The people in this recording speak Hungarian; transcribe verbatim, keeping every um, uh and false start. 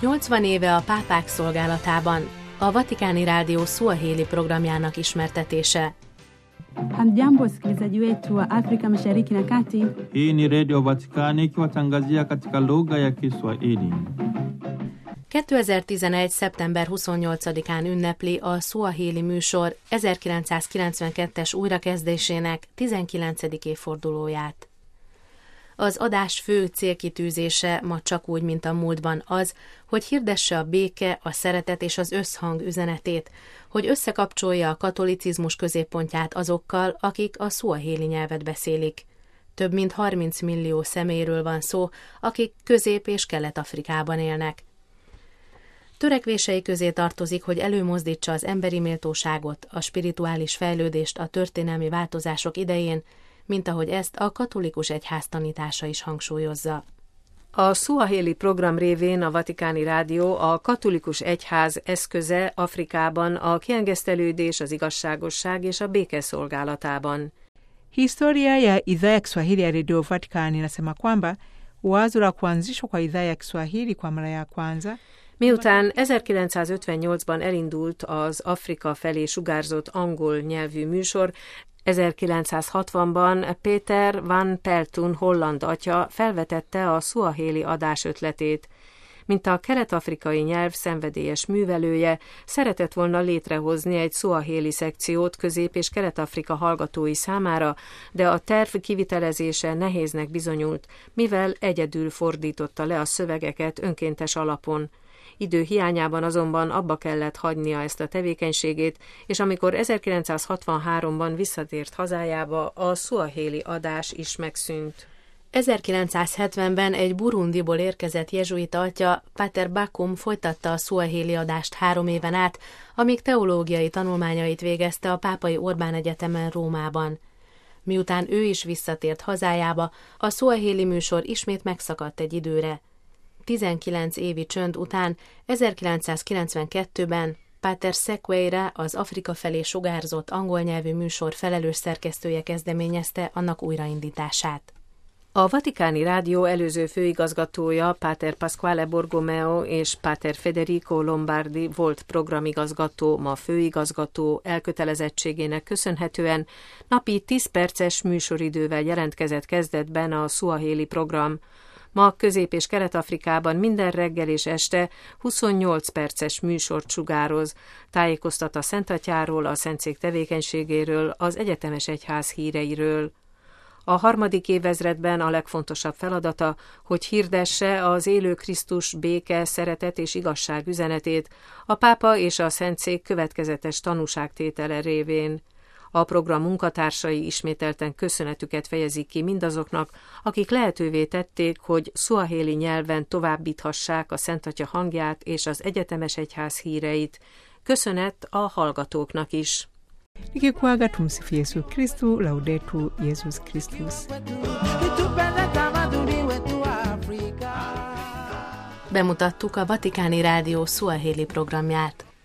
nyolcvan éve a pápák szolgálatában, a Vatikáni Rádió Swahili programjának ismertetése. Hamjambo wasikilizaji wetu wa Afrika Mashariki na Kati. Hii ni Radio Vatikani ikiwatangazia katika lugha ya Kiswahili. kétezer-tizenegy. szeptember huszonnyolcadikán ünnepli a Swahili műsor ezerkilencszázkilencvenkettes újrakezdésének tizenkilencedik évfordulóját. Az adás fő célkitűzése ma csak úgy, mint a múltban az, hogy hirdesse a béke, a szeretet és az összhang üzenetét, hogy összekapcsolja a katolicizmus középpontját azokkal, akik a swahili nyelvet beszélik. Több mint harminc millió személyről van szó, akik Közép- és Kelet-Afrikában élnek. Törekvései közé tartozik, hogy előmozdítsa az emberi méltóságot, a spirituális fejlődést a történelmi változások idején, mint ahogy ezt a katolikus egyház tanítása is hangsúlyozza. A Swahili program révén a Vatikáni Rádió a katolikus egyház eszköze Afrikában a kiengesztelődés, az igazságosság és a béke szolgálatában. Historia ya idhaa ya Kiswahili ya Radio Vatikani inasema kwamba wazo la kuanzishwa kwa idhaa ya Kiswahili kwa mara ya kwanza. Miután ezerkilencszázötvennyolcban elindult az Afrika felé sugárzott angol nyelvű műsor, ezerkilencszázhatvanban Peter van Peltun holland atya felvetette a swahili adás ötletét. Mint a kelet-afrikai nyelv szenvedélyes művelője, szeretett volna létrehozni egy swahili szekciót Közép- és Kelet-Afrika hallgatói számára, de a terv kivitelezése nehéznek bizonyult, mivel egyedül fordította le a szövegeket önkéntes alapon. Idő hiányában azonban abba kellett hagynia ezt a tevékenységét, és amikor ezerkilencszázhatvanháromban visszatért hazájába, a swahili adás is megszűnt. ezerkilencszázhetvenben egy Burundiból érkezett jezsuita atya, Pater Bakum folytatta a swahili adást három éven át, amíg teológiai tanulmányait végezte a Pápai Orbán Egyetemen Rómában. Miután ő is visszatért hazájába, a swahili műsor ismét megszakadt egy időre. tizenkilenc évi csönd után ezerkilencszázkilencvenkettőben Pater Sequeira, az Afrika felé sugárzott angol nyelvű műsor felelős szerkesztője kezdeményezte annak újraindítását. A Vatikáni Rádió előző főigazgatója, Pater Pasquale Borgomeo és Pater Federico Lombardi volt programigazgató, ma főigazgató elkötelezettségének köszönhetően napi tíz perces műsoridővel jelentkezett kezdetben a swahili program. Ma Közép- és Kelet-Afrikában minden reggel és este huszonnyolc perces műsort sugároz, tájékoztat a Szentatyáról, a Szentszék tevékenységéről, az egyetemes egyház híreiről. A harmadik évezredben a legfontosabb feladata, hogy hirdesse az élő Krisztus béke, szeretet és igazság üzenetét a pápa és a Szentszék következetes tanúságtétele révén. A program munkatársai ismételten köszönetüket fejezik ki mindazoknak, akik lehetővé tették, hogy swahili nyelven továbbíthassák a Szentatya hangját és az egyetemes egyház híreit. Köszönet a hallgatóknak is. Nikikuaga tumsifu Yesu Kristu, laudetur Jesus Christus. Bemutattuk a Vatikáni Rádió Swahili programját.